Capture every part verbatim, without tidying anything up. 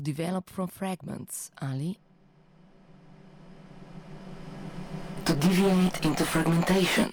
develop from fragments, ali to deviate into fragmentation.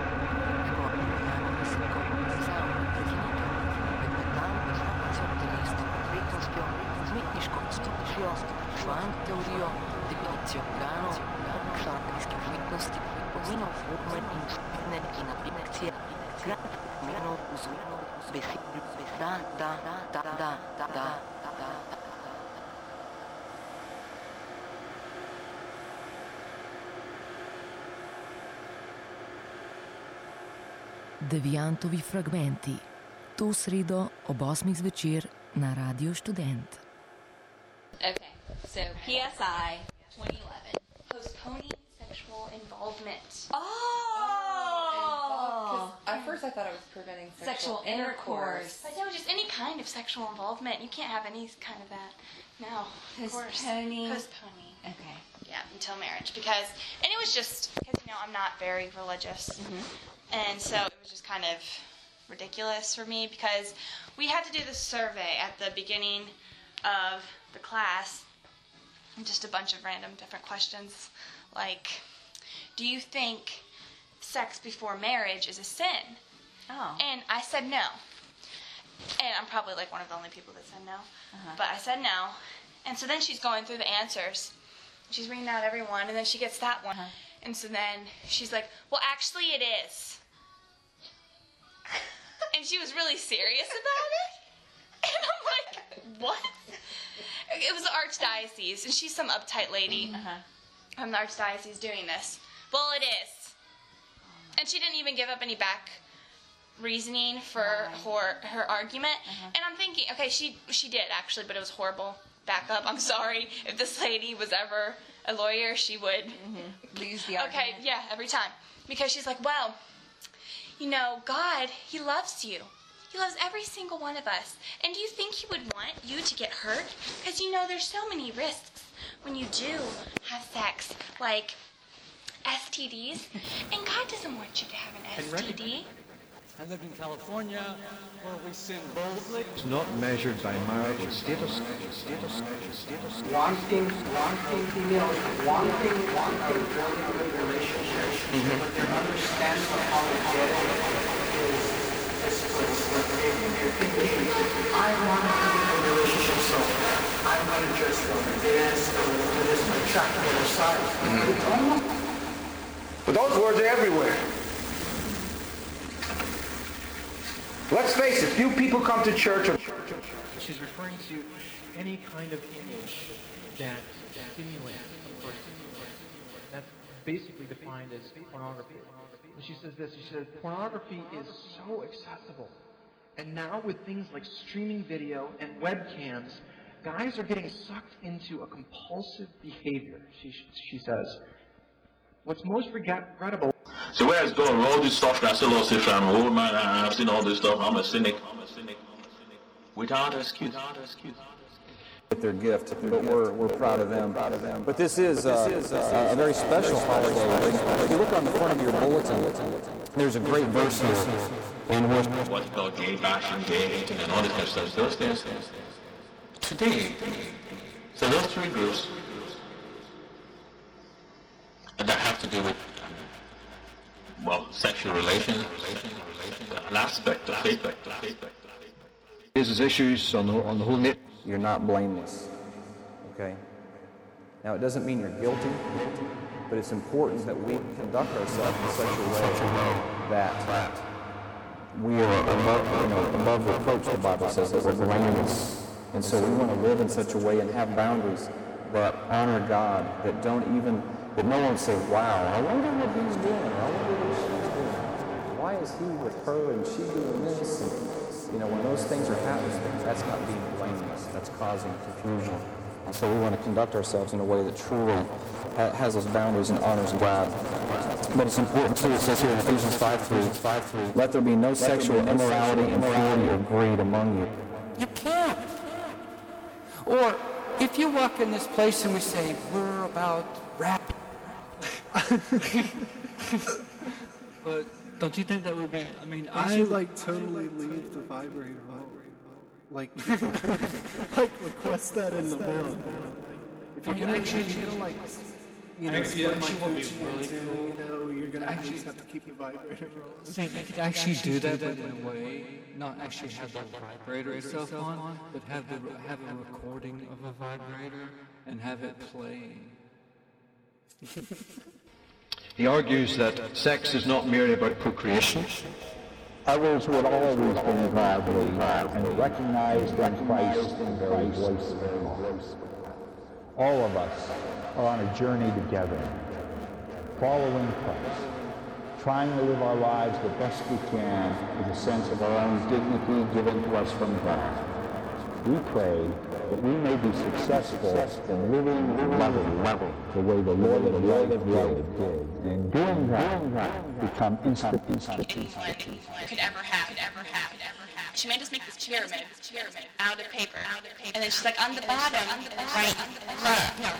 Deviantovi fragmenti. To sredo ob osmih zvečer na Radio Študent. Okay, so P S I twenty eleven, postponing sexual involvement. Oh! Oh! At first I thought it was preventing sexual, Sexual intercourse. I know, just any kind of sexual involvement. You can't have any kind of that. No, of course. Postponing. Postponing. Okay. Yeah, until marriage. Because, and it was just, because, you know, I'm not very religious. Mm-hmm. And so it was just kind of ridiculous for me because we had to do this survey at the beginning of the class. Just a bunch of random different questions. Like, do you think sex before marriage is a sin? Oh. And I said no. And I'm probably like one of the only people that said no. Uh-huh. But I said no. And so then she's going through the answers. She's reading out every one, and then she gets that one. Uh-huh. And so then she's like, well, actually it is. And she was really serious about it. And I'm like, what? It was the Archdiocese, and she's some uptight lady Uh-huh. from the Archdiocese doing this. Well, it is. And she didn't even give up any back reasoning for her, her argument. Uh-huh. And I'm thinking, okay, she she did actually, but it was horrible backup. I'm sorry. If this lady was ever a lawyer, she would Mm-hmm. Lose the argument. Okay, yeah, every time. Because she's like, well, you know, God, he loves you. He loves every single one of us. And do you think he would want you to get hurt? Because, you know, there's so many risks when you do have sex, like S T Ds. And God doesn't want you to have an S T D. I lived in California, where we sin boldly. It's not measured by marital status. Status, status. Wanting, wanting females, wanting, wanting building a good relationship, Mm-hmm. but their understanding of how to get it is is what they they're thinking. I want to be in a relationship, so I'm going to dress for this or for this attractive other side. It's almost. But those words are everywhere. Let's face it, few people come to church. Or She's referring to any kind of image that stimulates a person. That's basically defined as pornography. And she says this, she says, pornography is so accessible. And now with things like streaming video and webcams, guys are getting sucked into a compulsive behavior, she, she says. What's most regrettable... So where it's going, all this stuff, I still say, I'm an old man, I've seen all this stuff, I'm a cynic. Without excuse. With their gift, but we're, we're proud of them. But this is, uh, a, a very special holiday. If you look on the front of your bulletin, there's a great verse here. In which What's called gay bashing, gay hating, and all this kind of stuff. Those things. Today, so those three groups that have to do with, well, sexual relations, an aspect of faith. raises issues on the, on the whole net. you're not blameless. Okay? Now, it doesn't mean you're guilty, but it's important that we conduct ourselves in such a way that we are above, you know, above reproach, the Bible says, that we're blameless. And so we want to live in such a way and have boundaries that honor God, that don't even, that no one say, wow, I wonder what he's doing, I wonder what she's doing. Why is he with her and she doing this? And, you know, when those things are happening, that's not being blameless, that's causing confusion. And so we want to conduct ourselves in a way that truly ha- has those boundaries and honors God. But it's important too, it says here in Ephesians five three, let there be no sexual immorality, impurity, or greed among you. You can't. Or if you walk in this place and we say, we're about rap. But don't you think that would be, I mean, I... should like totally leave the vibrator on. Like, like request what's that in the world? If you can actually feel like, you know, actually, actually would be really too, cool. you know, you're gonna actually have to keep the vibrator rolling. So you could actually do that, but in a way, not actually have the vibrator itself on, but have the have a recording of a vibrator and have it playing. He argues that sex is not merely about procreation. Others would always been godly and recognized in Christ the very voice of God. All of us are on a journey together, following Christ, trying to live our lives the best we can with a sense of our own dignity given to us from God. We pray that we may be successful in living and loving the way the Lord of love did, and in doing that, become instant institutions. Could ever have, could ever have, could ever have. She made us make this pyramid, this pyramid out of paper, out of paper, and then she's like on the bottom, on the bottom, right, love, no,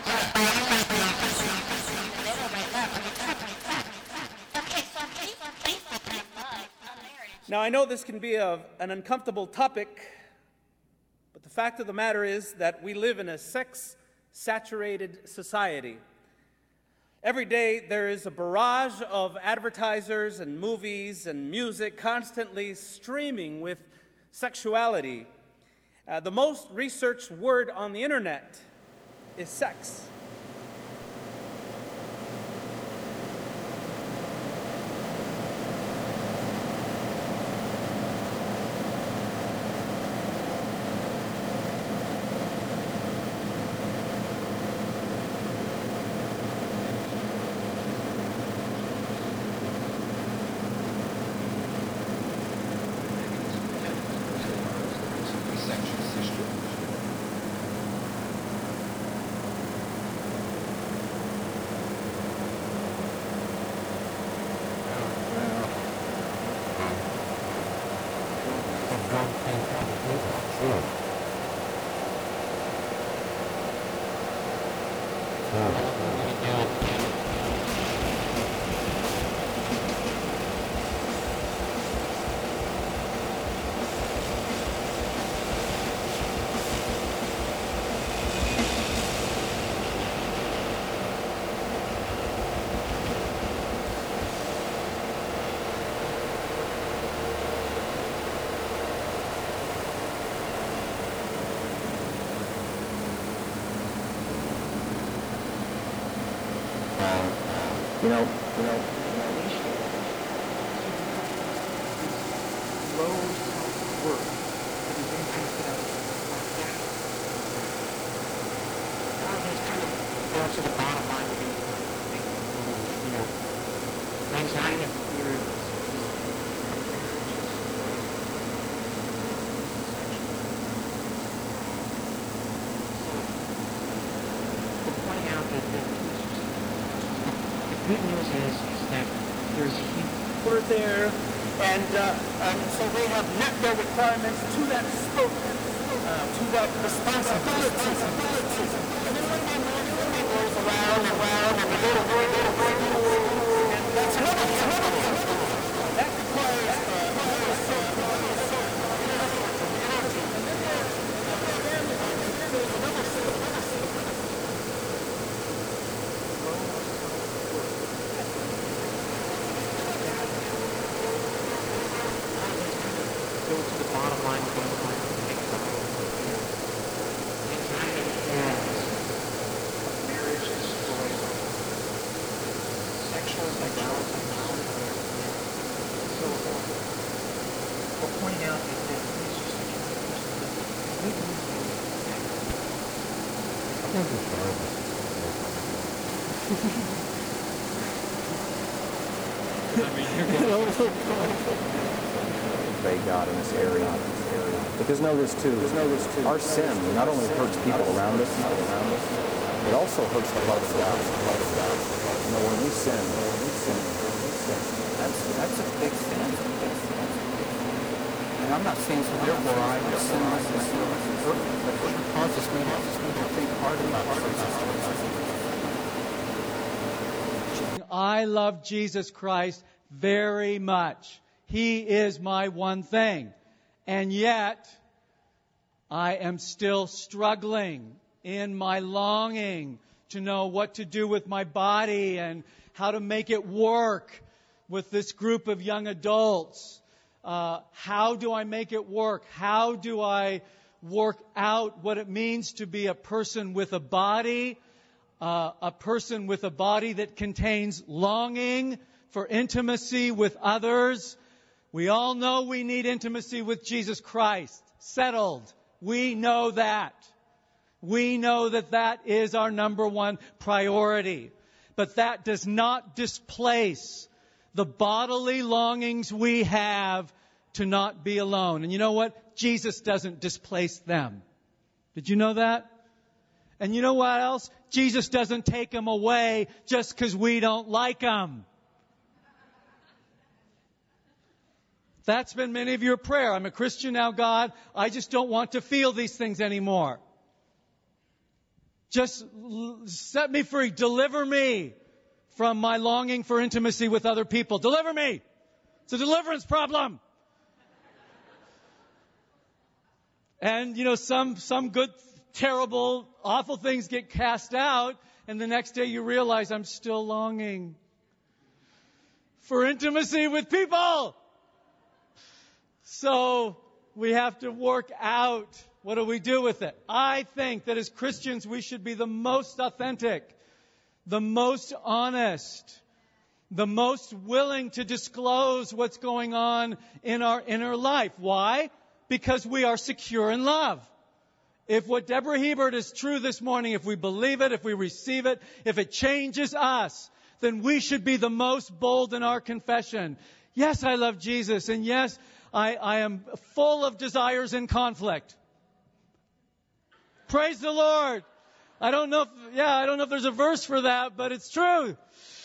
Now I know this can be a, an uncomfortable topic. But the fact of the matter is that we live in a sex-saturated society. Every day there is a barrage of advertisers and movies and music constantly streaming with sexuality. Uh, the most researched word on the internet is sex. You know, you know, low self-worth that is impacted out of God has kind of brought to the bottom line of being, you know, anxiety and fear. We're pointing out that the good news is, is that there's We're there, and, uh, and so they have met their requirements to that scope, uh, to that responsibility. And then one day, one day goes around and around, and we go to work, go to work, go to work, and that's another thing. That requires uh, another self-worth. And then there's another self-worth. Go to the bottom line of what we're going to make about anxiety ends, marriage destroyed, sexual vitality, so forth. We're pointing out that this is just a good news is I think it's horrible. I mean, you're obey God in this area. Because know this too, our sin not only hurts people around us, it also hurts the love of God. You know, when we sin, when we sin, that's, that's a big sin. And I'm not saying so therefore I will sin myself. It causes me to think hard about it. I love Jesus Christ very much. He is my one thing. And yet, I am still struggling in my longing to know what to do with my body and how to make it work with this group of young adults. Uh, how do I make it work? How do I work out what it means to be a person with a body, uh, a person with a body that contains longing for intimacy with others? We all know we need intimacy with Jesus Christ. Settled. We know that. We know that that is our number one priority. But that does not displace the bodily longings we have to not be alone. And you know what? Jesus doesn't displace them. Did you know that? And you know what else? Jesus doesn't take them away just because we don't like them. That's been many of your prayer. I'm a Christian now, God. I just don't want to feel these things anymore. Just set me free. Deliver me from my longing for intimacy with other people. Deliver me. It's a deliverance problem. And, you know, some, some good, terrible, awful things get cast out, and the next day you realize I'm still longing for intimacy with people. So we have to work out. What do we do with it? I think that as Christians we should be the most authentic, the most honest, the most willing to disclose what's going on in our inner life. Why? Because we are secure in love. If what Deborah Hebert is true this morning, if we believe it, if we receive it, if it changes us, then we should be the most bold in our confession. Yes, I love Jesus, and yes, I, I am full of desires in conflict. Praise the Lord. I don't know if, yeah, I don't know if there's a verse for that, but it's true.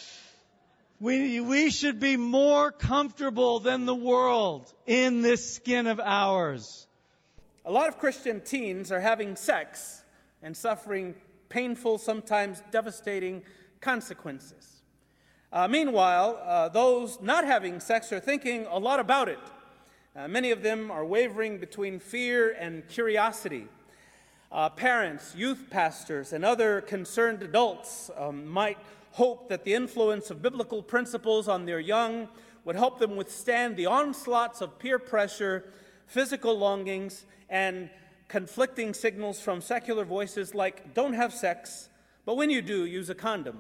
We, we should be more comfortable than the world in this skin of ours. A lot of Christian teens are having sex and suffering painful, sometimes devastating consequences. Uh, meanwhile, uh, those not having sex are thinking a lot about it. Uh, many of them are wavering between fear and curiosity. Uh, parents, youth pastors, and other concerned adults um, might hope that the influence of biblical principles on their young would help them withstand the onslaughts of peer pressure, physical longings, and conflicting signals from secular voices like, don't have sex, but when you do, use a condom.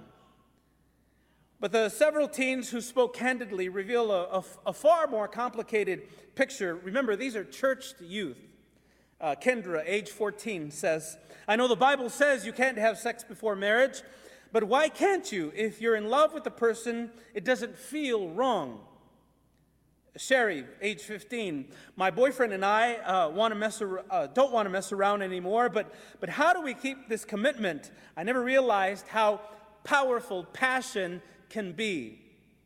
But the several teens who spoke candidly reveal a, a, a far more complicated picture. Remember, these are churched youth. Uh, Kendra, age fourteen, says, I know the Bible says you can't have sex before marriage, but why can't you? If you're in love with the person, it doesn't feel wrong. Sherry, age fifteen, my boyfriend and I uh, want to mess ar- uh, don't want to mess around anymore, but, but how do we keep this commitment? I never realized how powerful passion can be.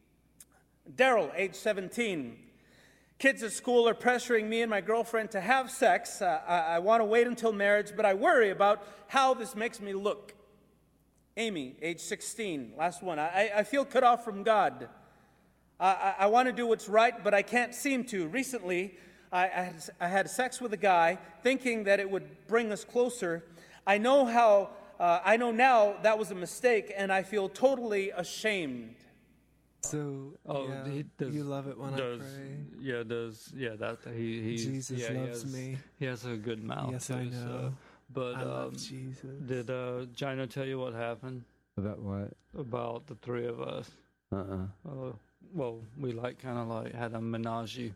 Daryl, age seventeen, kids at school are pressuring me and my girlfriend to have sex. Uh, I, I want to wait until marriage, but I worry about how this makes me look. Amy, age sixteen, last one. I, I feel cut off from God. I, I want to do what's right, but I can't seem to. Recently, I, I, had, I had sex with a guy thinking that it would bring us closer. I know how, uh, I know now that was a mistake, and I feel totally ashamed. So, oh, yeah, he does, you love it when does, I pray. Yeah, does yeah that he he Jesus yeah, loves he has, me. He has a good mouth. Yes, too, I know. So. But I um, love Jesus. Did uh, Gina tell you what happened? About what? About the three of us. Uh-uh. Uh, well, we like kind of like had a menage.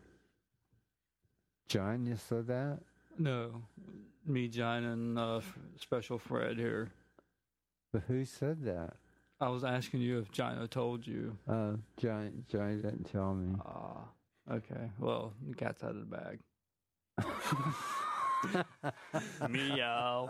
John, you said that? No, me, Gina, and uh, Special Fred here. But who said that? I was asking you if Gina told you. Uh, John, John didn't tell me. Ah, uh, okay. Well, the cat's out of the bag. Meow.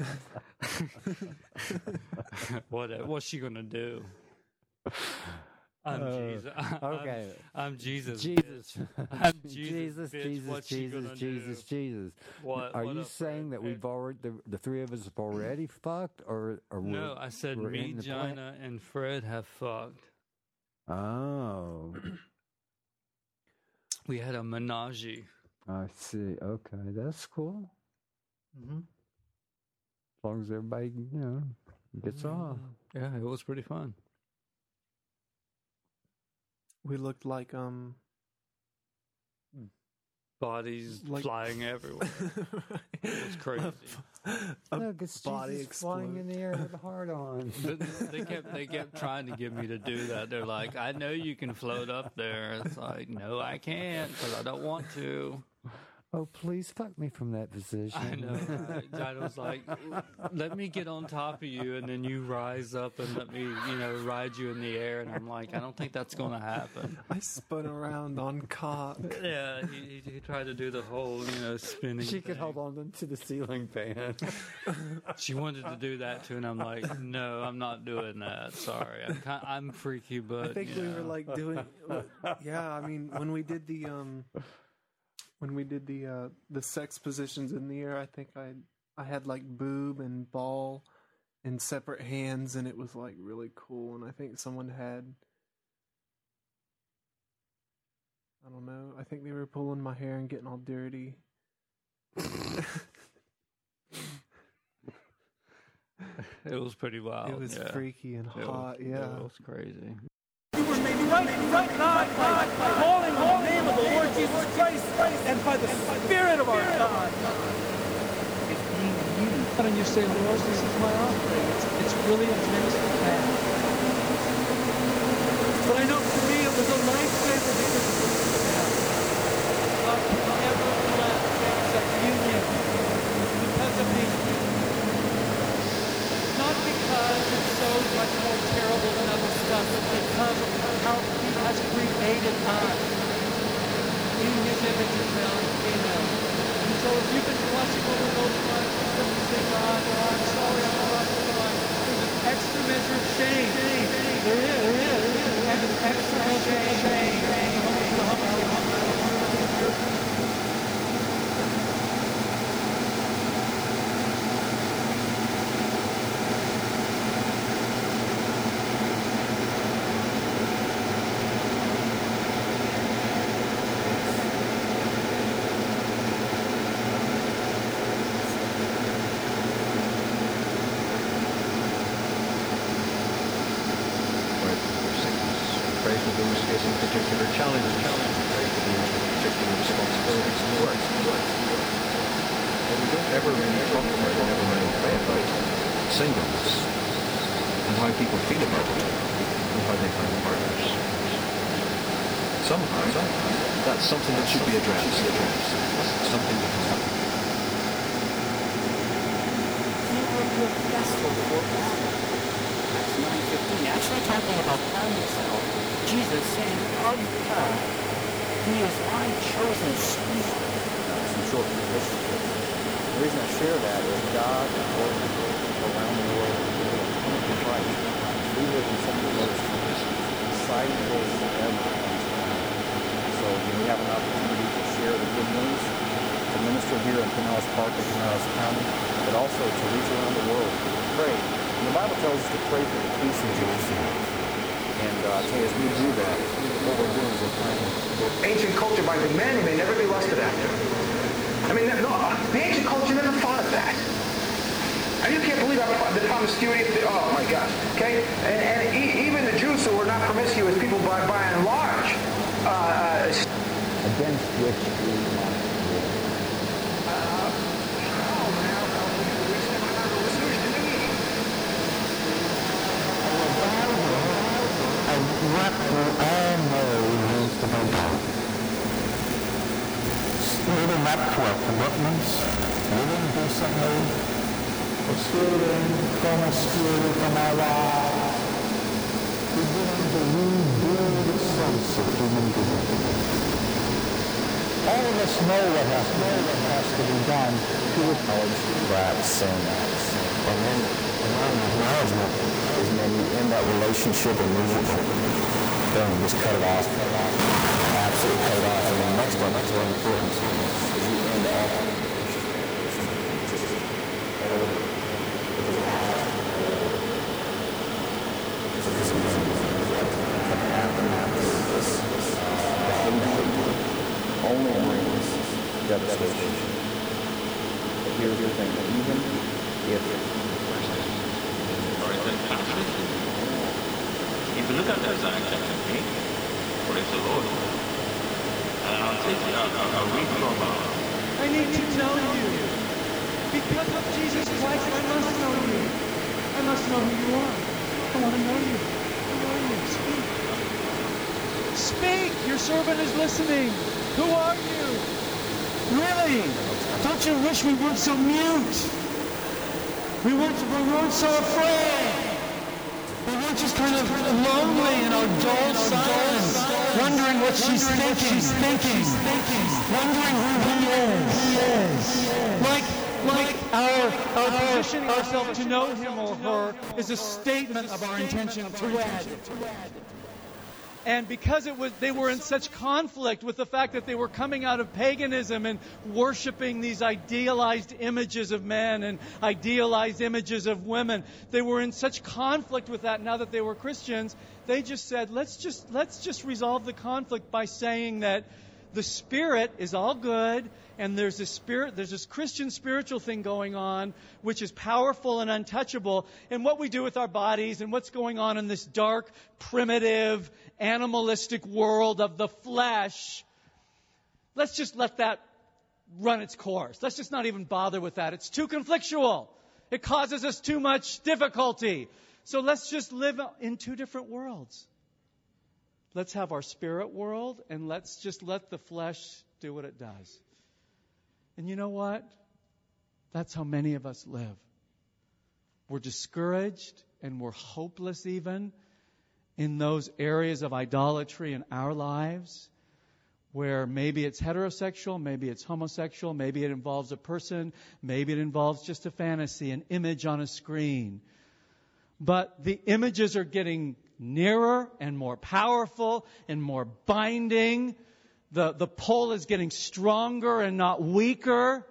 what? What's she gonna do? I'm uh, Jesus. Okay. I'm, I'm Jesus. Jesus. I'm Jesus. Jesus. Bitch. Jesus. What's Jesus. Jesus. Do? Jesus. What? Are what you saying that we've already the, the three of us have already fucked, or or no? I said me, Gina, and Fred have fucked. Oh. We had a menage. I see. Okay, that's cool. Mm-hmm. As long as everybody, you know, gets off. Yeah, it was pretty fun. We looked like um bodies like, flying everywhere. It was crazy. A Look, it's body Jesus flying in the air with a heart on. they kept they kept trying to get me to do that. They're like, I know you can float up there. It's like, no, I can't because I don't want to. Oh, please fuck me from that position. I know. Right? John was like, let me get on top of you and then you rise up and let me, you know, ride you in the air. And I'm like, I don't think that's going to happen. I spun around on cock. Yeah, he, he, he tried to do the whole, you know, spinning She thing. could hold on to the ceiling fan. She wanted to do that too, and I'm like, no, I'm not doing that. Sorry. I'm, kind, I'm freaky, but, I think you we know. were like doing, yeah, I mean, when we did the, um, when we did the uh, the sex positions in the air, I think I I had like boob and ball in separate hands, and it was like really cool. And I think someone had, I don't know, I think they were pulling my hair and getting all dirty. It was pretty wild. It was yeah. freaky and It hot, was, yeah. It was crazy. Right, right now, by calling on the name of the Lord Jesus Christ and by the Spirit of our God. And you say, Lord, this is my offering. It's, it's really a ministry task. But I know for me it was a lifesaver because God can never bless same-sex union because of these things. Not because it's so much more terrible than other stuff, but because of how He has created us in His image of male and female. And so if you've been blushing over those lines, you say, God, oh, I'm sorry, I'm blushing. There's an extra measure of shame. There is. And an extra measure of shame. Pray for those facing particular challenges. Pray for those with particular responsibilities in the work. But we don't ever really talk about, we never really pray about singleness and how people feel about it and how they find partners. Somehow, that's something that should be addressed. Something that can happen. Acts nine fifteen, actually talking about calling himself, Jesus saying of her, He is my chosen son. Some short relationships. The reason I share that is God is working around the world coming to Christ. We live in some of the most exciting days ever. So when we have an opportunity to share the good news, to minister here in Pinellas Park and Pinellas County, but also to reach around the world, pray. And the Bible tells us to pray for the peace in Jerusalem. And uh, I tell you, as we do that, what we're doing is we're praying. Ancient culture by humanity may never be lusted after. I mean, no, the ancient culture never thought of that. And you can't believe how, the promiscuity of the, oh my God, okay? And, and e- even the Jews who were not promiscuous people by, by and large, uh, against which we must war. What we all know needs to be done. Living up to our commitments, living decently, excluding promiscuity from our lives, beginning to rebuild the sense of human dignity. All of us know what has to, know what has to be done to acknowledge that sin. And then acknowledgement is when you end that relationship and move it. Boom, just cut it off. Absolutely cut it off. And the next one, that's very important, is you end all only brings devastation. But here's your thinking, even if or is it conflict? If you look at Isaiah chapter eight, praise the Lord. And I'll take you, I'll, I'll read from uh, I need to know you. Because of Jesus Christ, I must know you. I must know who you are. I want to know you. Who are you? Speak. Speak. Your servant is listening. Who are you? Really? Don't you wish we weren't so mute? We weren't, we weren't so afraid. We weren't just kind of lonely in our dull silence, wondering what she's thinking, she's thinking, wondering who he is. He is. Like, like our, our positioning ourselves to know him or her is a statement of our intention to wed. And because it was, they were in such conflict with the fact that they were coming out of paganism and worshiping these idealized images of men and idealized images of women, they were in such conflict with that. Now that they were Christians, they just said, let's just let's just resolve the conflict by saying that the Spirit is all good, and there's this spirit, there's this Christian spiritual thing going on, which is powerful and untouchable. And what we do with our bodies and what's going on in this dark, primitive, animalistic world of the flesh, let's just let that run its course. Let's just not even bother with that. It's too conflictual. It causes us too much difficulty. So let's just live in two different worlds. Let's have our spirit world, and let's just let the flesh do what it does. And you know what? That's how many of us live. We're discouraged and we're hopeless even in those areas of idolatry in our lives where maybe it's heterosexual, maybe it's homosexual, maybe it involves a person, maybe it involves just a fantasy, an image on a screen. But the images are getting nearer and more powerful and more binding. The, the pull is getting stronger and not weaker.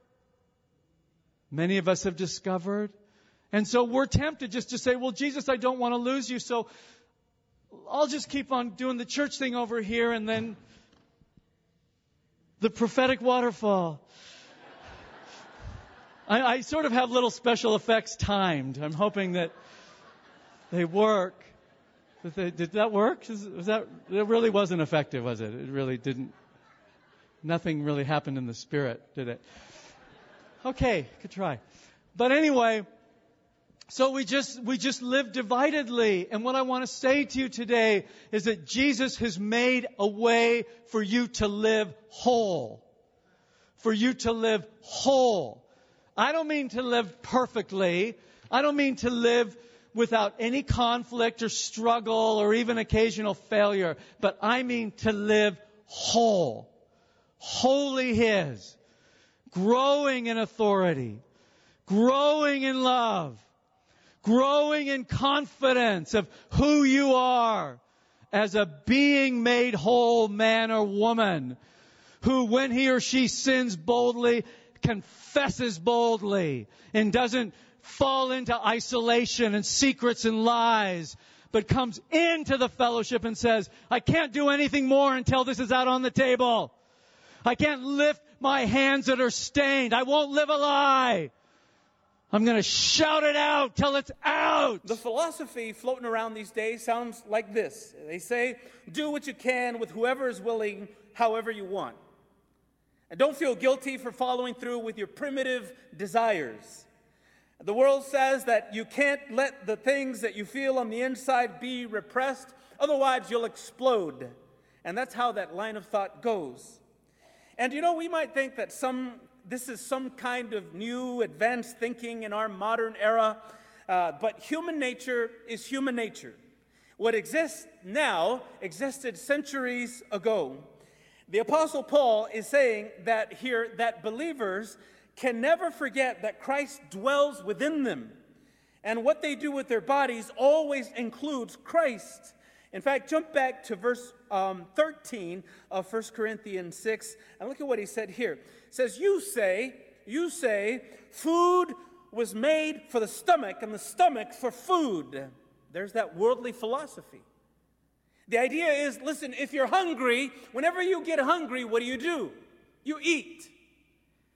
Many of us have discovered. And so we're tempted just to say, well, Jesus, I don't want to lose you, so I'll just keep on doing the church thing over here, and then the prophetic waterfall. I, I sort of have little special effects timed. I'm hoping that they work. Did, they, did that work? Was that, it really wasn't effective, was it? It really didn't. Nothing really happened in the spirit, did it? Okay, could try. But anyway, so we just we just live dividedly. And what I want to say to you today is that Jesus has made a way for you to live whole. For you to live whole. I don't mean to live perfectly. I don't mean to live without any conflict or struggle or even occasional failure. But I mean to live whole. Wholly His. Growing in authority. Growing in love. Growing in confidence of who you are as a being made whole man or woman who, when he or she sins boldly, confesses boldly and doesn't fall into isolation and secrets and lies, but comes into the fellowship and says, I can't do anything more until this is out on the table. I can't lift my hands that are stained. I won't live a lie. I'm going to shout it out till it's out. The philosophy floating around these days sounds like this. They say, do what you can with whoever is willing, however you want. And don't feel guilty for following through with your primitive desires. The world says that you can't let the things that you feel on the inside be repressed, otherwise you'll explode. And that's how that line of thought goes. And you know, we might think that some this is some kind of new advanced thinking in our modern era, uh, but human nature is human nature. What exists now existed centuries ago. The Apostle Paul is saying that here that believers can never forget that Christ dwells within them. And what they do with their bodies always includes Christ. In fact, jump back to verse um, thirteen of First Corinthians six, and look at what he said here. It says, you say, you say, food was made for the stomach and the stomach for food. There's that worldly philosophy. The idea is, listen, if you're hungry, whenever you get hungry, what do you do? You eat.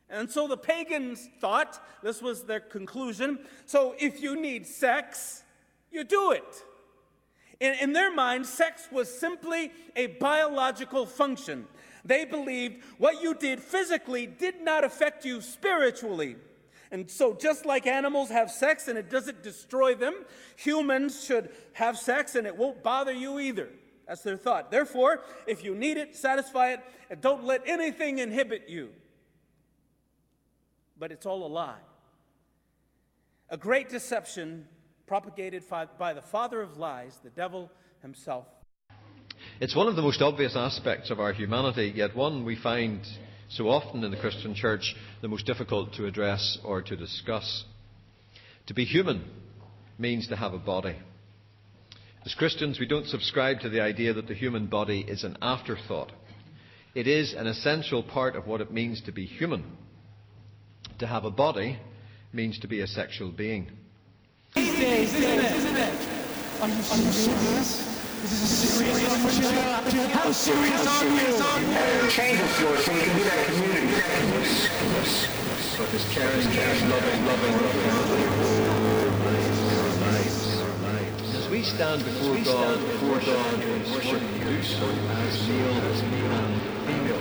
And so the pagans thought, this was their conclusion, so if you need sex, you do it. In, in their mind, sex was simply a biological function. They believed what you did physically did not affect you spiritually. And so just like animals have sex and it doesn't destroy them, humans should have sex and it won't bother you either. That's their thought. Therefore, if you need it, satisfy it, and don't let anything inhibit you. But it's all a lie. A great deception propagated by the father of lies, the devil himself. It's one of the most obvious aspects of our humanity, yet one we find so often in the Christian church the most difficult to address or to discuss. To be human means to have a body. As Christians, we don't subscribe to the idea that the human body is an afterthought. It is an essential part of what it means to be human. To have a body means to be a sexual being. These days, isn't it? Isn't it? Are you serious? Is this serious? How serious are you? Change the floor so you can be that community. But this caring, caring, loving, loving, as we stand before God, before God, and worship, do so as male, as male and female.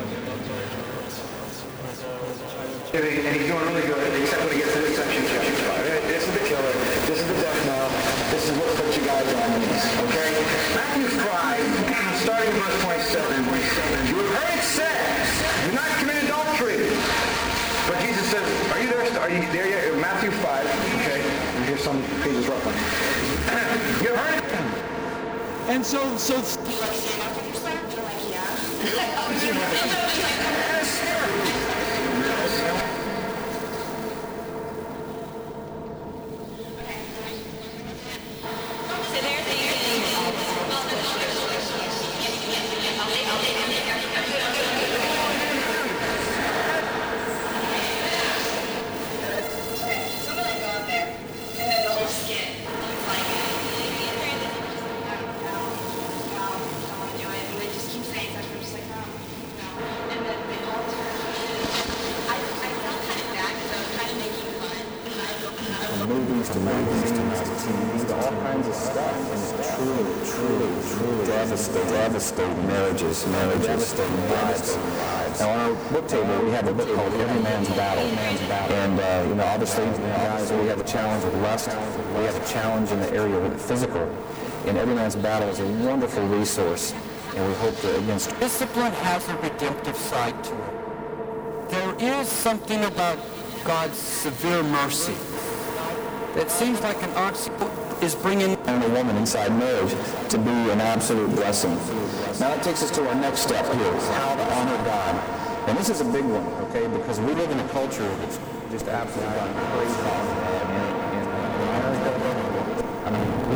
And he's doing really good, except when he gets to this section. This is the killer. This is the death knell. This is what puts you guys on these. Okay? Matthew five, starting in verse twenty-seven. You have heard it said, do not commit adultery. But Jesus says, are you there? Are you there yet? Matthew five. Okay. And here's some pages roughly. You heard it. And so, so. Movies to movies to T V to all kinds of stuff, and it's truly, truly, truly devastating, devastating marriages, marriages, devastating lives. Now on our book table we have a book called Every Man's Battle, and uh, you know obviously, you know, guys, we have a challenge with lust, we have a challenge in the area of the physical, and Every Man's Battle is a wonderful resource, and we hope to against. Discipline has a redemptive side to it. There is something about God's severe mercy. It seems like an oxymoron is bringing a woman inside marriage to be an absolute blessing. Now that takes us to our next step here, how to honor God. And this is a big one, okay, because we live in a culture that's just absolutely gone crazy on that. And, and I mean, we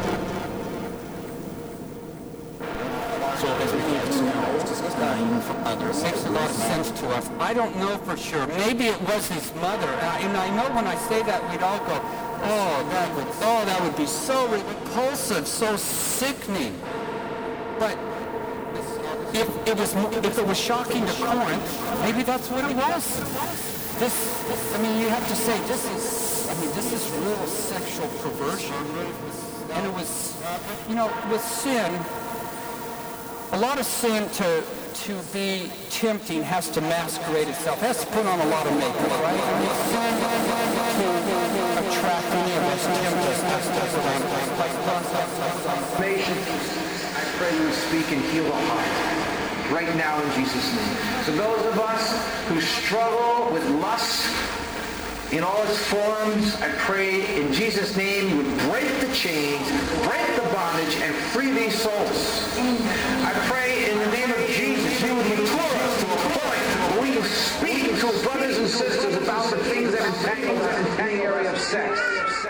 so as many of us know, dying for others makes a lot of sense to us. I don't know for sure. Maybe it was his mother. And I know when I say that, we'd all go, oh, that would, oh, that would be so repulsive, so sickening. But if it was, if it was shocking to Corinth, maybe that's what it was. This, I mean, you have to say, this is, I mean, this is real sexual perversion. And it was, you know, with sin, a lot of sin to to be tempting has to masquerade itself. It has to put on a lot of makeup, right? I mean, sin to attract any of us, tempt us, has to put on. Nations, I pray you speak and heal the heart right now in Jesus' name. So those of us who struggle with lust in all its forms, I pray in Jesus' name you would break the chains, break the bondage, and free these souls. I pray in the name of Jesus you would mature us to a point where we can speak to brothers and sisters about the things that entangle us in the area of sex.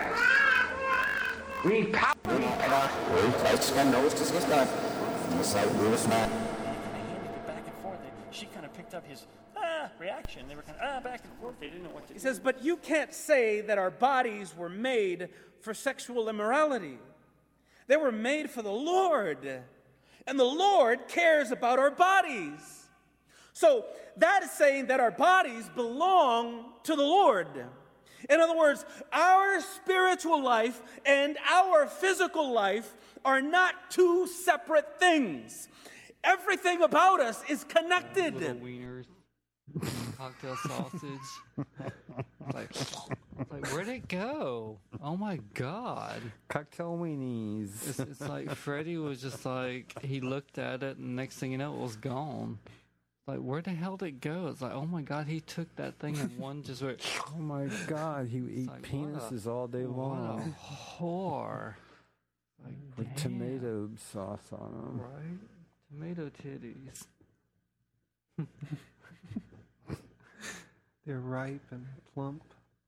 We need power. She kind of picked up his ah, reaction. They were kind of ah, back and forth. They didn't know what to do. He says, but you can't say that our bodies were made for sexual immorality. They were made for the Lord. And the Lord cares about our bodies. So that is saying that our bodies belong to the Lord. In other words, our spiritual life and our physical life are not two separate things. Everything about us is connected. Little wieners, cocktail sausage. like, like, where'd it go? Oh my God. Cocktail weenies. It's, it's like Freddie was just like, he looked at it, and next thing you know, it was gone. Like, where the hell did it go? It's like, oh my God, he took that thing and one just went. Oh my God, he would eat like, penises what a, all day long. What a whore. Like, with damn. tomato sauce on them. Right? Tomato titties. They're ripe and plump.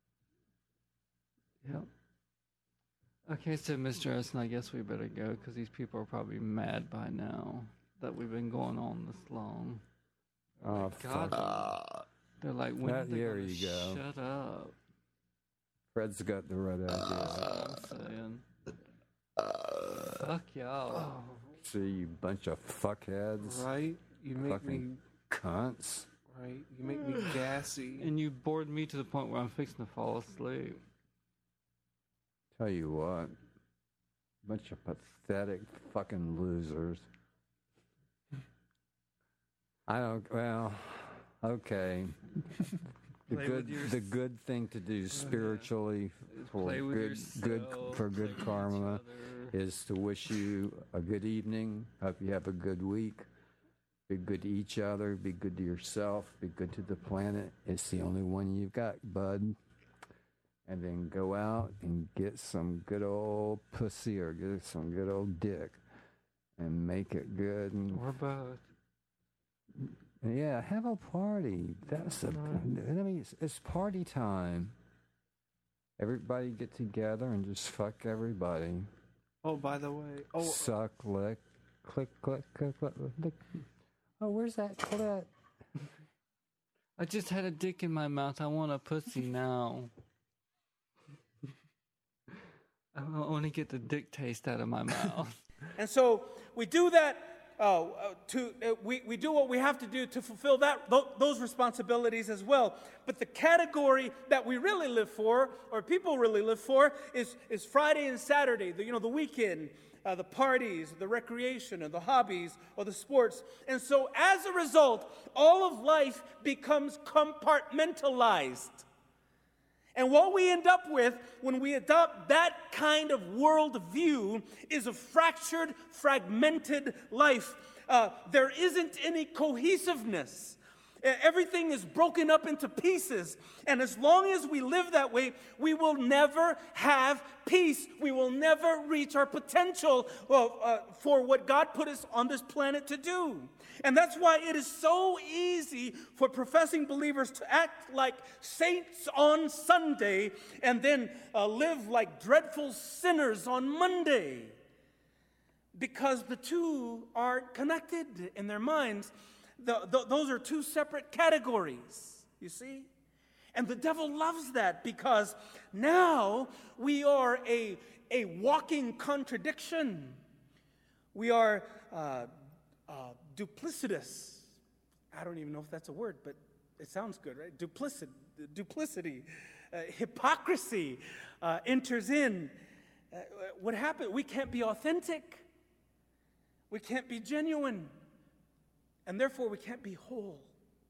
Yep. Okay, so Mister Eston, I guess we better go because these people are probably mad by now that we've been going on this long. Oh, God. fuck. They're like, when That, are they there gonna you go. Shut up. Fred's got the right idea. That's what I'm saying. Fuck y'all. See, you bunch of fuckheads. Right? You make Fucking me cunts. right. You make me gassy. And you bored me to the point where I'm fixing to fall asleep. Tell you what, bunch of pathetic fucking losers. I don't. Well, okay. The Play good, with your the good thing to do spiritually for Play with good, good yourself, for good play with karma each is to wish you a good evening. Hope you have a good week. Be good to each other. Be good to yourself. Be good to the planet. It's the only one you've got, bud. And then go out and get some good old pussy or get some good old dick and make it good. And, or both. Yeah, have a party. That's the. I mean, it's, it's party time. Everybody get together and just fuck everybody. Oh, by the way, oh, suck, lick, click, click, click, click, lick. Oh, where's that clit? I just had a dick in my mouth. I want a pussy now. I want to get the dick taste out of my mouth. And so we do that. Uh, to uh, we, we do what we have to do to fulfill that th- those responsibilities as well. But the category that we really live for, or people really live for, is is Friday and Saturday. The, you know, the weekend, uh, the parties, the recreation, and the hobbies, or the sports. And so, as a result, all of life becomes compartmentalized. And what we end up with when we adopt that kind of worldview is a fractured, fragmented life. Uh, there isn't any cohesiveness. Everything is broken up into pieces. And as long as we live that way, we will never have peace. We will never reach our potential well, uh, for what God put us on this planet to do. And that's why it is so easy for professing believers to act like saints on Sunday and then uh, live like dreadful sinners on Monday. Because the two are connected in their minds. The, the, those are two separate categories, you see? And the devil loves that because now we are a, a walking contradiction. We are uh, uh, duplicitous. I don't even know if that's a word, but it sounds good, right? Duplicit, duplicity, uh, hypocrisy uh, enters in. Uh, what happened? We can't be authentic. We can't be genuine. And therefore, we can't be whole.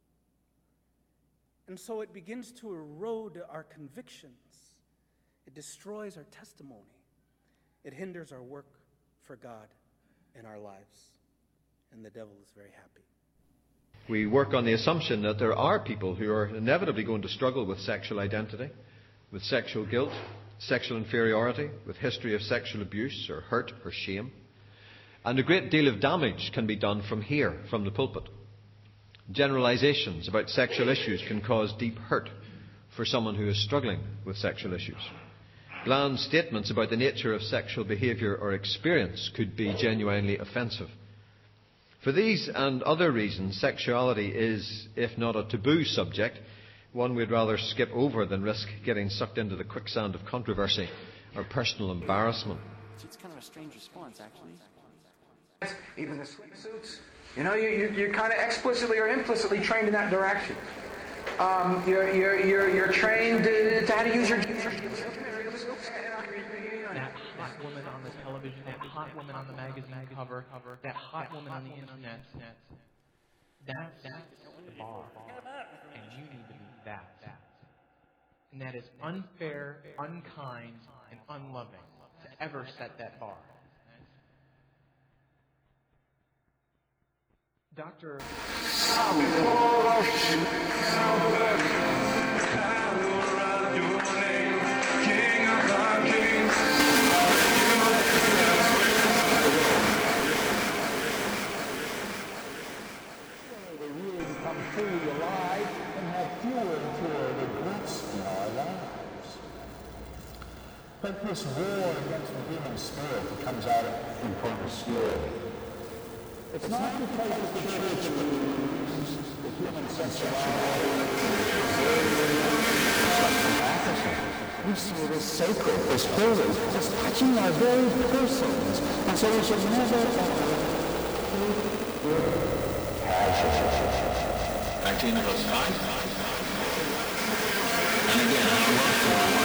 And so it begins to erode our convictions. It destroys our testimony. It hinders our work for God in our lives. And the devil is very happy. We work on the assumption that there are people who are inevitably going to struggle with sexual identity, with sexual guilt, sexual inferiority, with history of sexual abuse or hurt or shame. And a great deal of damage can be done from here, from the pulpit. Generalizations about sexual issues can cause deep hurt for someone who is struggling with sexual issues. Bland statements about the nature of sexual behaviour or experience could be genuinely offensive. For these and other reasons, sexuality is, if not a taboo subject, one we'd rather skip over than risk getting sucked into the quicksand of controversy or personal embarrassment. It's kind of a strange response, actually. Even the swimsuits, You know, you, you, you're kind of explicitly or implicitly trained in that direction. Um, you're, you're, you're, you're trained to, to how to use your... That hot woman on the television, that hot woman on the magazine cover, that hot woman on the internet, that, that's the bar. And you need to be that. And that is unfair, unkind, and unloving to ever set that bar. Doctor They really become fully alive and have fewer and fewer regrets in our lives. But this war against the human spirit that comes out of Emperor Fury, it's not because of the church believes the human sensuality we see it as sacred, as holy, as touching our very persons. And so we should never nineteen of us five. And again, I love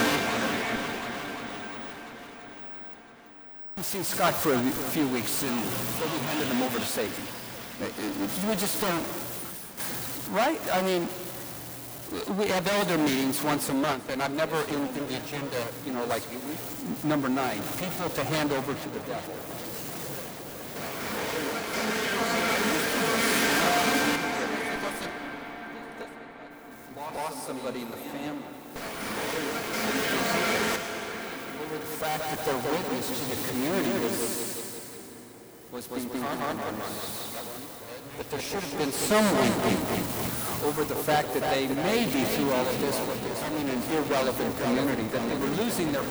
We see Scott for a few weeks, and then we handed him over to Satan. We just don't, right? I mean, we have elder meetings once a month, and I'm never in, in the agenda, you know, like number nine, people to hand over to the devil. Lost somebody in the family. Over the fact that their witness to the community was, was being compromised. But there should have been some weeping over the fact that they may be through all of this, I mean, an irrelevant community, that they were losing their...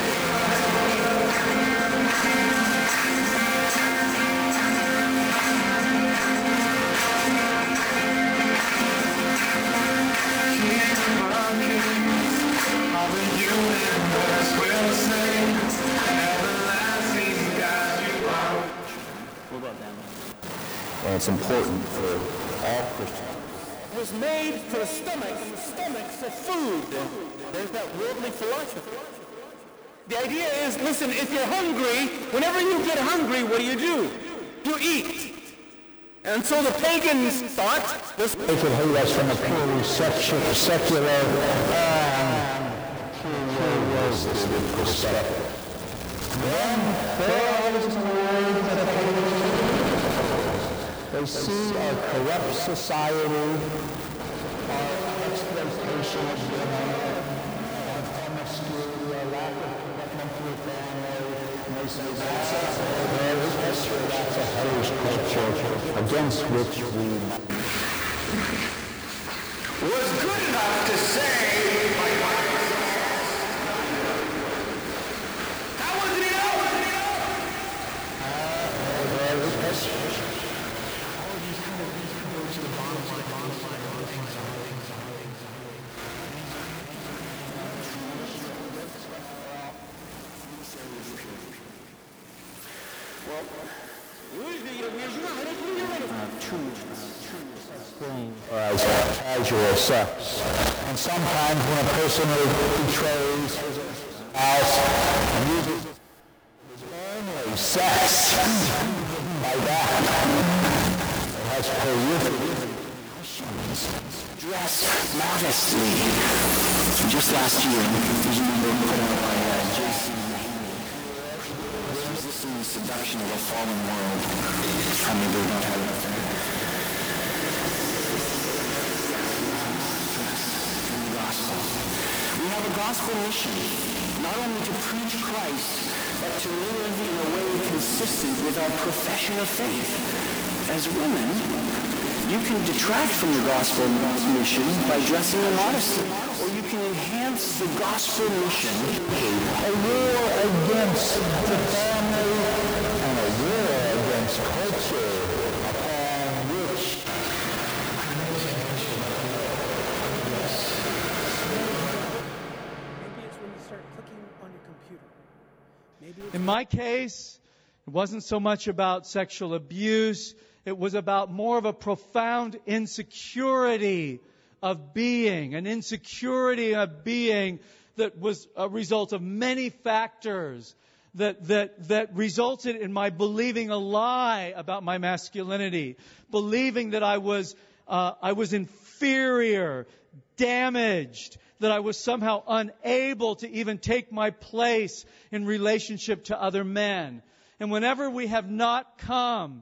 And it's important for all Christians. It was made for the stomach, and the stomach for food. There's that worldly philosophy. The idea is, listen, if you're hungry, whenever you get hungry, what do you do? You eat. And so the pagans thought this... They could hate us from a purely secular, secular um, pluralistic perspective. Then there are those words that they see our corrupt society, our exploitation of women, our promiscuity, our lack of commitment to a family, and they say that's a, that's a hellish culture against which we was good enough to say, how was it enough? as casual sex. And sometimes when a person betrays his spouse and uses his only sex like that, it has horrific repercussions. Dress modestly. Just last year, there's a number put out by uh, J C Resisting the seduction of a fallen world. How many we don't have it up there? We have a gospel mission, not only to preach Christ, but to live in a way consistent with our profession of faith. As women, you can detract from the gospel mission by dressing immodestly, or you can enhance the gospel mission. A war against the family and a war against culture upon which In my case, it wasn't so much about sexual abuse. It was about more of a profound insecurity of being, an insecurity of being that was a result of many factors that that that resulted in my believing a lie about my masculinity, believing that I was uh, I was inferior, damaged, that I was somehow unable to even take my place in relationship to other men. And whenever we have not come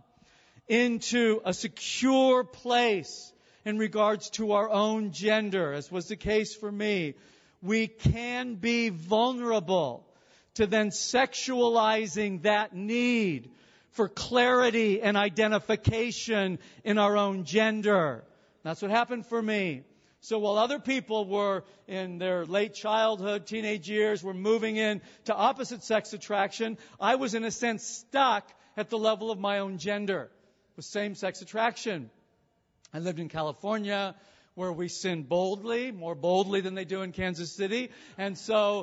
into a secure place in regards to our own gender, as was the case for me, we can be vulnerable to then sexualizing that need for clarity and identification in our own gender. That's what happened for me. So while other people were in their late childhood, teenage years, were moving in to opposite sex attraction, I was in a sense stuck at the level of my own gender with same-sex attraction. I lived in California, where we sin boldly, more boldly than they do in Kansas City. And so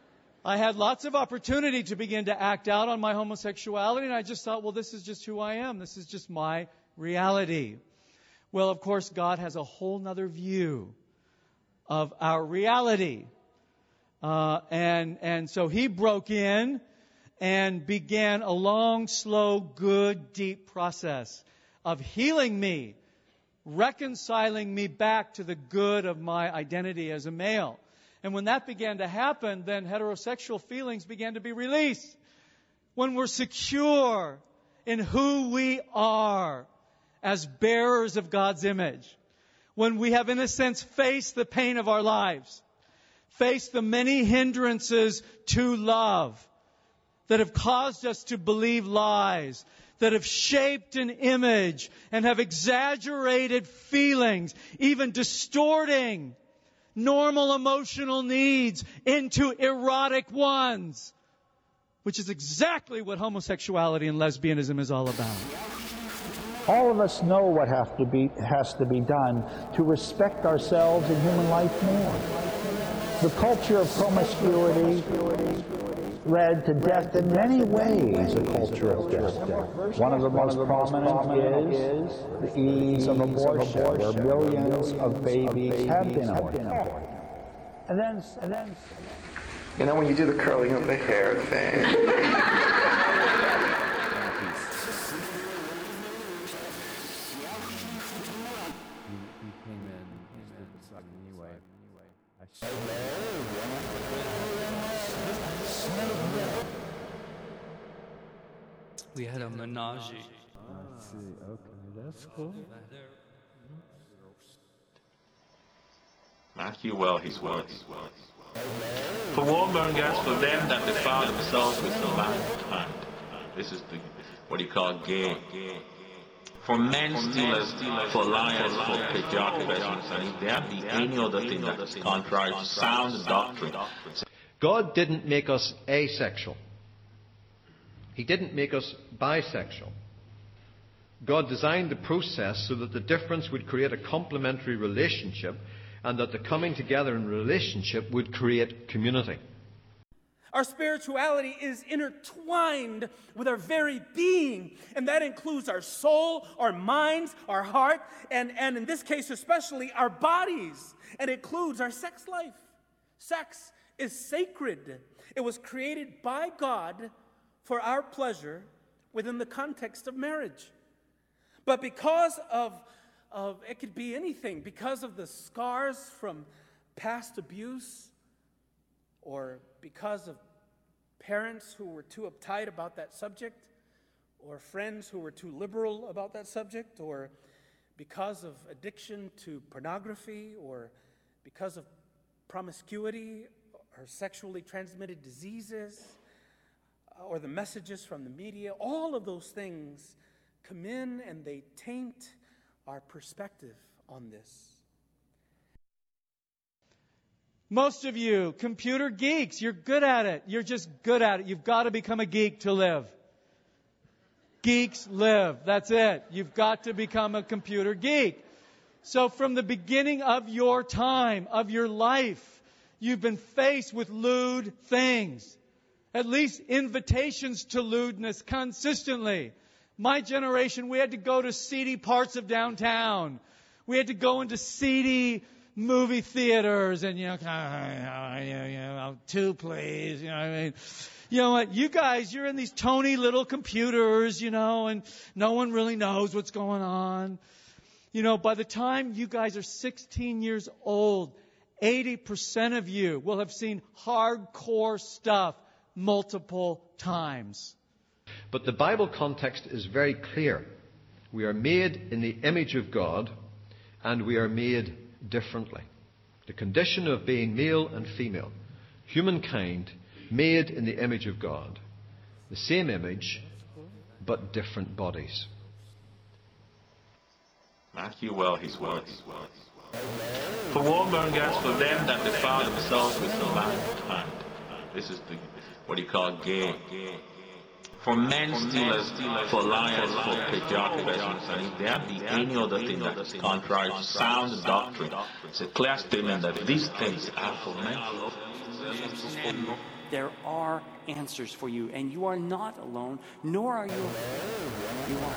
I had lots of opportunity to begin to act out on my homosexuality, and I just thought, well, this is just who I am. This is just my reality. Well, of course, God has a whole nother view of our reality. Uh, and, and so He broke in and began a long, slow, good, deep process of healing me, reconciling me back to the good of my identity as a male. And when that began to happen, then heterosexual feelings began to be released. When we're secure in who we are as bearers of God's image, when we have, in a sense, faced the pain of our lives, faced the many hindrances to love that have caused us to believe lies, that have shaped an image and have exaggerated feelings, even distorting normal emotional needs into erotic ones, which is exactly what homosexuality and lesbianism is all about. All of us know what have to be, has to be done to respect ourselves and human life more. The culture of promiscuity led to death in many ways, a culture of death. One of the most prominent is the ease of abortion, where millions of babies have been aborted. And then, and then, you know, when you do the curling of the hair thing. We had a menage. I see. Okay, that's cool. Matthew well his words. For warmongers, for them that defile themselves with the mankind. This is the what you call gay. For men stealers, for liars, for pejorative and if there be any other thing that is contrary to sound doctrine. God didn't make us asexual. He didn't make us bisexual. God designed the process so that the difference would create a complementary relationship and that the coming together in relationship would create community. Our spirituality is intertwined with our very being, and that includes our soul, our minds, our heart, and, and in this case especially, our bodies, and it includes our sex life. Sex is sacred. It was created by God for our pleasure within the context of marriage. But because of, of, it could be anything, because of the scars from past abuse, or because of parents who were too uptight about that subject, or friends who were too liberal about that subject, or because of addiction to pornography, or because of promiscuity, or sexually transmitted diseases, or the messages from the media, all of those things come in and they taint our perspective on this. Most of you, computer geeks, you're good at it. You're just good at it. You've got to become a geek to live. Geeks live. That's it. You've got to become a computer geek. So from the beginning of your time, of your life, you've been faced with lewd things. At least invitations to lewdness consistently. My generation, we had to go to seedy parts of downtown. We had to go into seedy movie theaters and, you know, kind of, you know, two please, you know what I mean? You know what? You guys, you're in these tony little computers, you know, and no one really knows what's going on. You know, by the time you guys are sixteen years old, eighty percent of you will have seen hardcore stuff multiple times. But the Bible context is very clear. We are made in the image of God, and we are made differently. The condition of being male and female, humankind made in the image of God, the same image, but different bodies. Matthew well his words. For warmongers, for them that defile themselves with mankind. This is the what you call gay. For men stealers, for liars, for patriarchal persons, and if there be any other thing that is contrary to sound doctrine, it's a clear statement that these things are for men. There are answers for you, and you are not alone, nor are you alone. You are.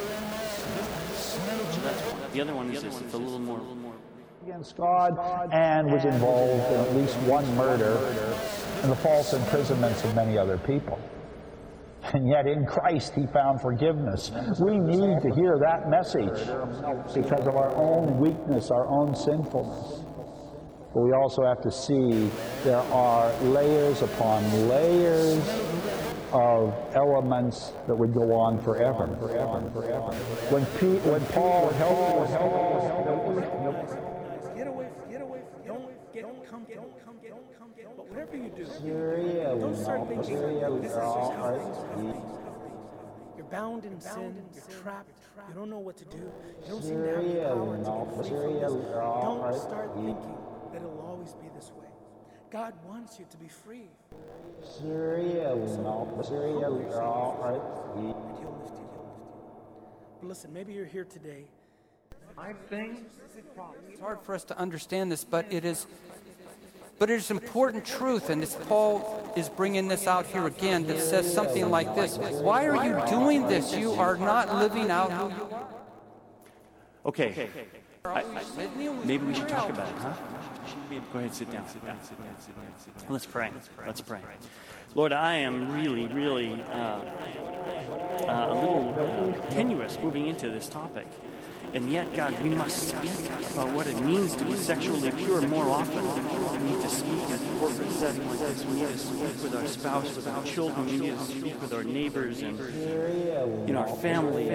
So that's one. The other one is this. It's a little more. Against God, and was involved in at least one murder and the false imprisonments of many other people. And yet in Christ he found forgiveness. We need to hear that message because of our own weakness, our own sinfulness. But we also have to see there are layers upon layers of elements that would go on forever. forever, forever. When, Pete, when Paul helped us... Get away, get away, don't get, don't come, don't come, don't come, but whatever you do, Syria, don't start thinking this is just how things are. happen. You're bound in sin, you're trapped, you don't know what to do, you don't seem to have the power to get free from this. Don't start thinking that it'll always be this way. God wants you to be free. Syria, Syria, and he'll lift you, he'll lift you. But listen, maybe you're here today. I think it's hard for us to understand this, but it is, but it is important truth, and this Paul is bringing this out here again. That says something like this: why are you doing this? You are not living out who you are. Okay. I, I, maybe we should talk about it, huh? Go ahead, sit down. Sit down. Sit down. Sit down. Sit down. Let's pray. Let's pray. Lord, I am really, really uh, uh, a little uh, tenuous moving into this topic. And yet, God, we must speak about what it means to be sexually pure more often. We need to speak in a corporate setting like this. We need to speak with our spouse, with our children. We need to speak with our neighbors and in our family.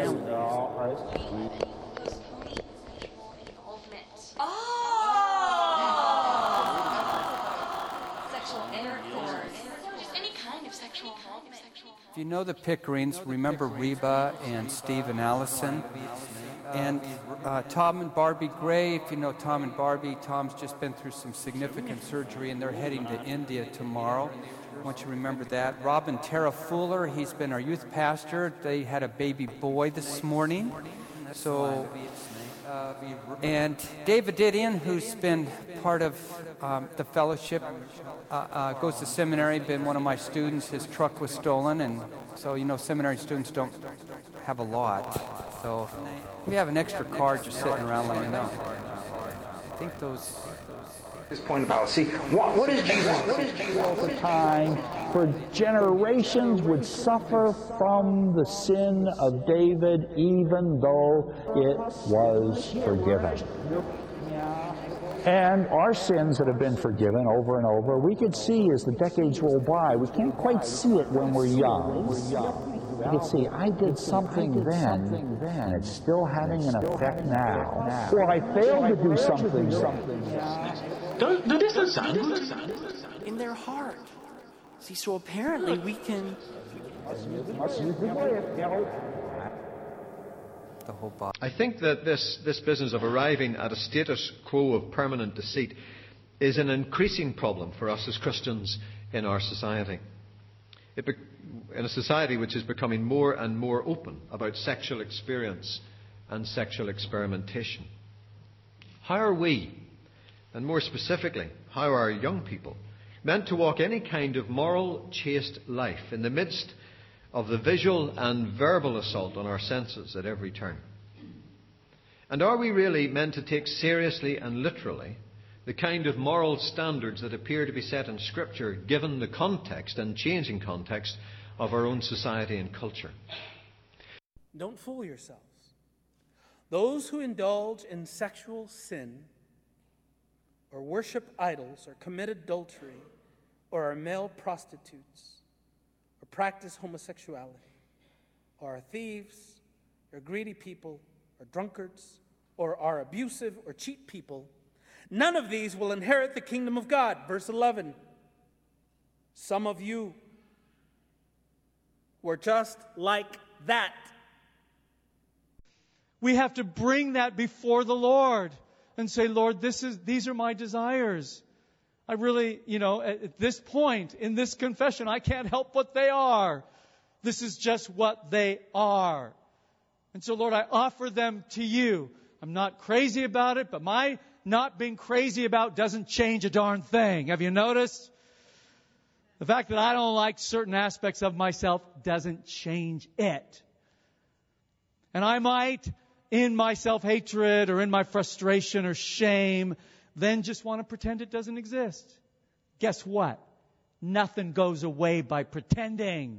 If you know the Pickerings, remember Reba and Steve and Allison. And uh, Tom and Barbie Gray, if you know Tom and Barbie, Tom's just been through some significant surgery and they're heading to India tomorrow. I want you to remember that. Rob and Tara Fuller, he's been our youth pastor. They had a baby boy this morning. So, uh, and David Didion, who's been part of um, the fellowship, uh, uh, goes to seminary, been one of my students. His truck was stolen, and so, you know, seminary students don't have a lot. So if you have an extra card just sitting around, let me know. I think those... This point about, see, what, what is Jesus? What is Jesus? Over time, for generations would suffer from the sin of David, even though it was forgiven. And our sins that have been forgiven over and over, we could see as the decades roll by. We can't quite see it when we're young. We can see, I did something then, and it's still having an effect now. Or I failed to do something then. Do, do this sound in their heart. See, so apparently we can... The whole body. I think that this, this business of arriving at a status quo of permanent deceit is an increasing problem for us as Christians in our society. It be, in a society which is becoming more and more open about sexual experience and sexual experimentation. How are we, and more specifically, how are young people, meant to walk any kind of moral, chaste life in the midst of the visual and verbal assault on our senses at every turn? And are we really meant to take seriously and literally the kind of moral standards that appear to be set in Scripture, given the context and changing context of our own society and culture? Don't fool yourselves. Those who indulge in sexual sin, or worship idols, or commit adultery, or are male prostitutes, or practice homosexuality, or are thieves, or greedy people, or drunkards, or are abusive or cheat people, none of these will inherit the kingdom of God. Verse eleven. Some of you were just like that. We have to bring that before the Lord and say, Lord, this is, these are my desires. I really, you know, at, at this point in this confession, I can't help what they are. This is just what they are. And so, Lord, I offer them to you. I'm not crazy about it, but my not being crazy about doesn't change a darn thing. Have you noticed? The fact that I don't like certain aspects of myself doesn't change it. And I might, in my self-hatred or in my frustration or shame, then just want to pretend it doesn't exist. Guess what? Nothing goes away by pretending.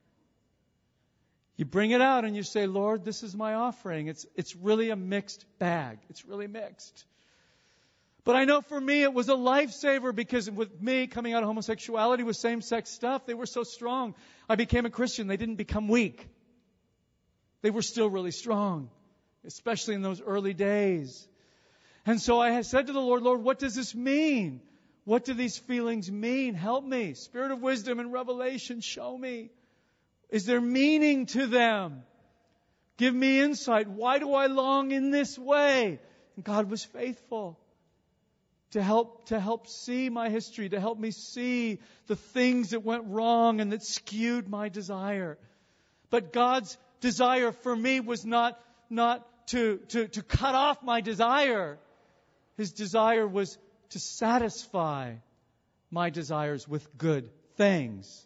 You bring it out and you say, Lord, this is my offering. It's, it's really a mixed bag. It's really mixed. But I know for me it was a lifesaver, because with me coming out of homosexuality with same-sex stuff, they were so strong. I became a Christian. They didn't become weak. They were still really strong, especially in those early days. And so I had said to the Lord, Lord, what does this mean? What do these feelings mean? Help me. Spirit of wisdom and revelation, show me. Is there meaning to them? Give me insight. Why do I long in this way? And God was faithful to help, to help see my history, to help me see the things that went wrong and that skewed my desire. But God's desire for me was not, not to, to, to cut off my desire. His desire was to satisfy my desires with good things.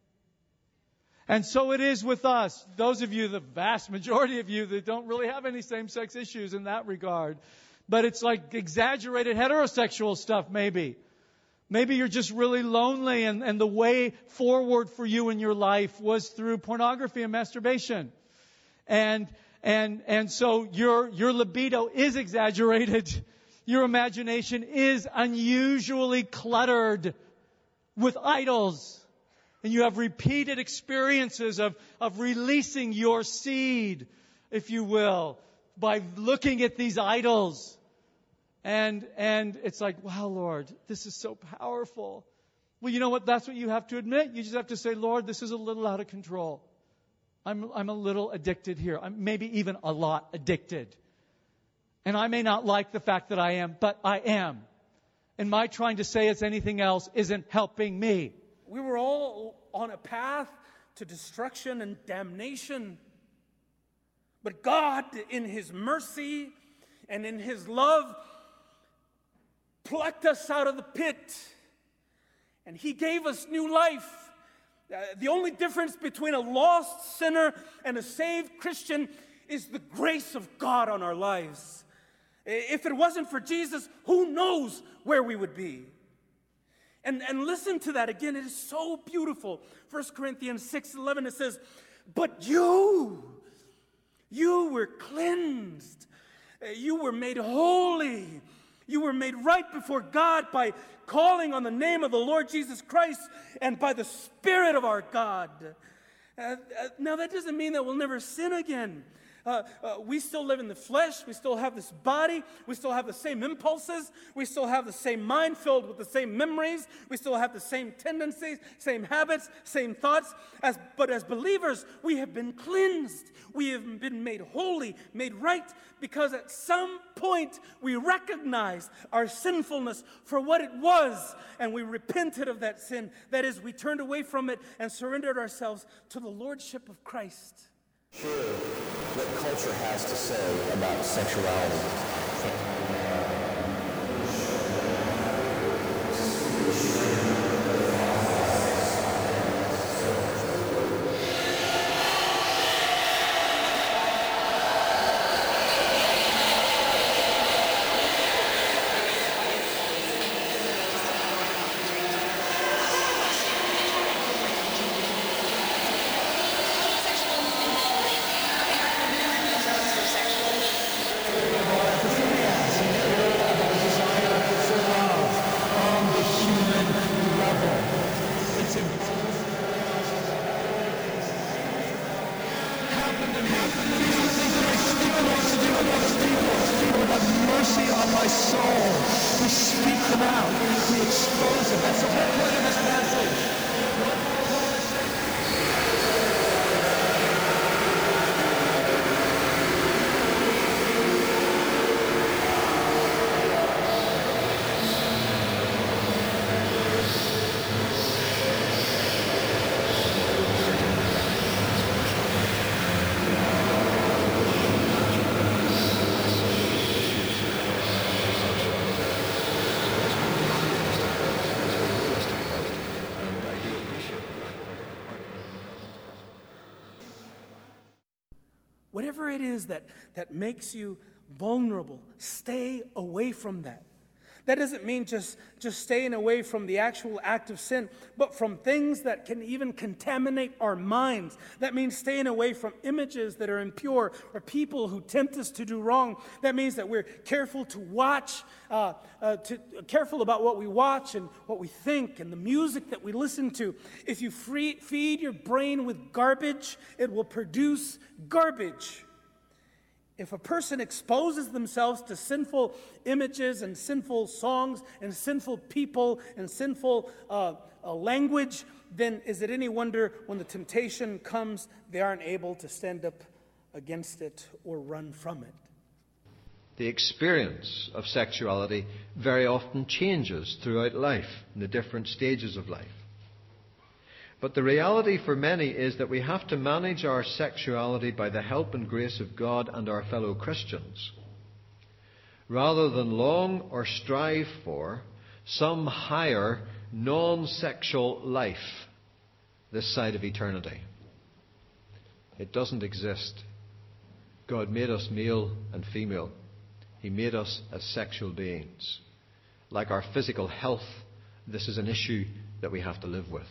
And so it is with us. Those of you, the vast majority of you, that don't really have any same-sex issues in that regard. But it's like exaggerated heterosexual stuff, maybe. Maybe you're just really lonely, and, and the way forward for you in your life was through pornography and masturbation. And and and so your your libido is exaggerated. Your imagination is unusually cluttered with idols. And you have repeated experiences of, of releasing your seed, if you will, by looking at these idols. And and it's like, wow, Lord, this is so powerful. Well, you know what? That's what you have to admit. You just have to say, Lord, this is a little out of control. I'm I'm a little addicted here. I'm maybe even a lot addicted. And I may not like the fact that I am, but I am. And my trying to say it's anything else isn't helping me. We were all on a path to destruction and damnation. But God, in His mercy and in His love, plucked us out of the pit. And He gave us new life. Uh, the only difference between a lost sinner and a saved Christian is the grace of God on our lives. If it wasn't for Jesus, who knows where we would be? And, and listen to that again. It is so beautiful. First Corinthians six eleven, it says, but you, you were cleansed. You were made holy. You were made right before God by calling on the name of the Lord Jesus Christ and by the Spirit of our God. Uh, uh, now, that doesn't mean that we'll never sin again. Uh, uh, we still live in the flesh. We still have this body. We still have the same impulses. We still have the same mind filled with the same memories. We still have the same tendencies, same habits, same thoughts. As, but as believers, we have been cleansed. We have been made holy, made right, because at some point we recognized our sinfulness for what it was, and we repented of that sin. That is, we turned away from it and surrendered ourselves to the lordship of Christ. Sure, what culture has to say about sexuality. Have mercy on my soul. We speak them out. We expose them. That's the whole point of this passage. Whatever it is that, that makes you vulnerable, stay away from that. That doesn't mean just, just staying away from the actual act of sin, but from things that can even contaminate our minds. That means staying away from images that are impure or people who tempt us to do wrong. That means that we're careful to watch, uh, uh, to, uh, careful about what we watch and what we think and the music that we listen to. If you free, feed your brain with garbage, it will produce garbage. If a person exposes themselves to sinful images and sinful songs and sinful people and sinful uh, uh, language, then is it any wonder when the temptation comes, they aren't able to stand up against it or run from it? The experience of sexuality very often changes throughout life, in the different stages of life. But the reality for many is that we have to manage our sexuality by the help and grace of God and our fellow Christians, rather than long or strive for some higher non-sexual life this side of eternity. It doesn't exist. God made us male and female. He made us as sexual beings. Like our physical health, this is an issue that we have to live with.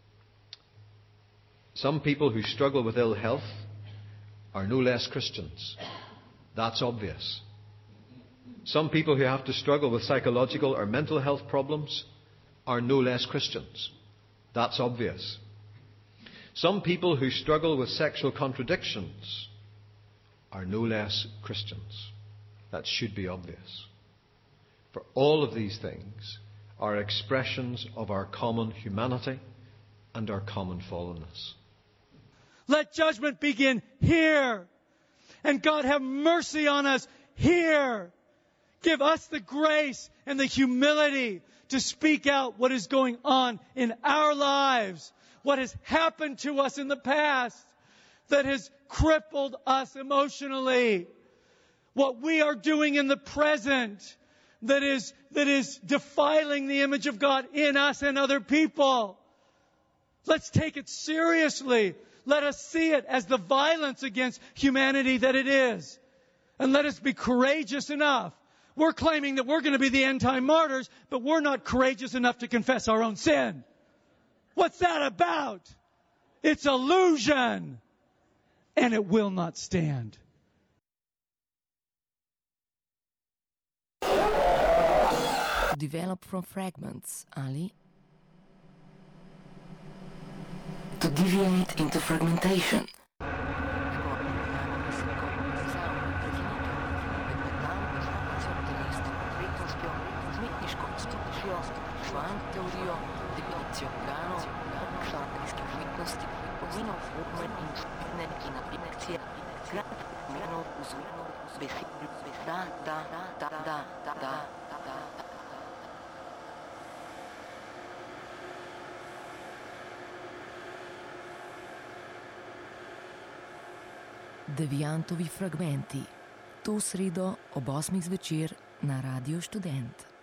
Some people who struggle with ill health are no less Christians. That's obvious. Some people who have to struggle with psychological or mental health problems are no less Christians. That's obvious. Some people who struggle with sexual contradictions are no less Christians. That should be obvious. For all of these things are expressions of our common humanity and our common fallenness. Let judgment begin here. And God have mercy on us here. Give us the grace and the humility to speak out what is going on in our lives, what has happened to us in the past that has crippled us emotionally, what we are doing in the present that is, that is defiling the image of God in us and other people. Let's take it seriously. Let us see it as the violence against humanity that it is. And let us be courageous enough. We're claiming that we're going to be the end-time martyrs, but we're not courageous enough to confess our own sin. What's that about? It's illusion. And it will not stand. Develop from fragments, Ali. To deviate into fragmentation. Deviantovi fragmenti. To sredo ob osmih zvečer na Radiu Študent.